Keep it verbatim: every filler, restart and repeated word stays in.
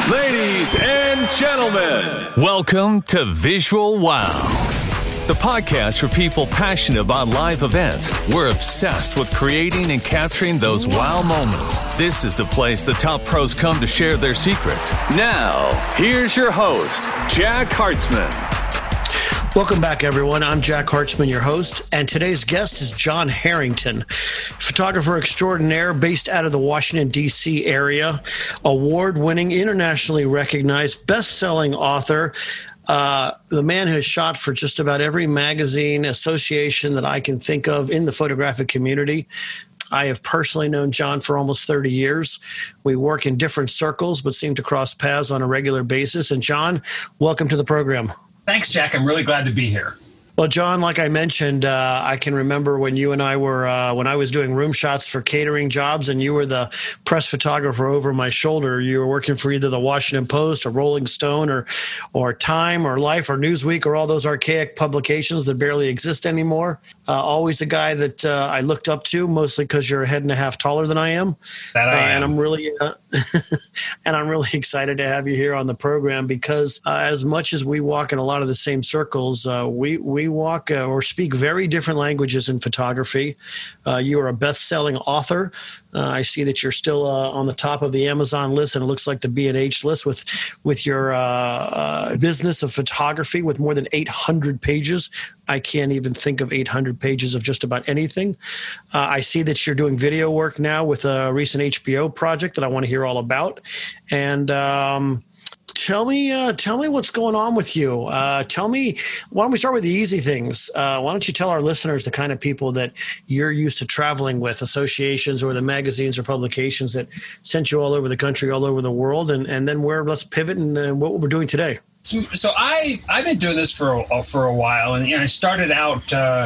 Ladies and gentlemen, welcome to Visual Wow, the podcast for people passionate about live events. We're obsessed with creating and capturing those wow moments. This is the place the top pros come to share their secrets. Now, here's your host, Jack Hartzman. Welcome back, everyone. I'm Jack Hartzman, your host, and today's guest is John Harrington, photographer extraordinaire based out of the Washington, D C area, award-winning, internationally recognized, best-selling author. Uh, the man has shot for just about every magazine association that I can think of in the photographic community. I have personally known John for almost thirty years. We work in different circles, but seem to cross paths on a regular basis. And John, welcome to the program. Thanks, Jack. I'm really glad to be here. Well, John, like I mentioned, uh, I can remember when you and I were, uh, when I was doing room shots for catering jobs and you were the press photographer over my shoulder. You were working for either the Washington Post or Rolling Stone or, or Time or Life or Newsweek or all those archaic publications that barely exist anymore. Uh, always a guy that uh, I looked up to, mostly because you're a head and a half taller than I am. That I uh, am. And I'm really, uh, and I'm really excited to have you here on the program because uh, as much as we walk in a lot of the same circles, uh, we we walk uh, or speak very different languages in photography. Uh, you are a best-selling author. Uh, I see that you're still uh, on the top of the Amazon list, and it looks like the B and H list with with your uh, uh, business of photography with more than eight hundred pages. I can't even think of eight hundred pages of just about anything. Uh, I see that you're doing video work now with a recent H B O project that I want to hear all about. And um, tell me, uh, tell me what's going on with you. Uh, tell me, why don't we start with the easy things? Uh, why don't you tell our listeners the kind of people that you're used to traveling with, associations or the magazines or publications that sent you all over the country, all over the world, and, and then where let's pivot and uh, what we're doing today. So, so I I've been doing this for a, for a while, and you know, I started out. Uh,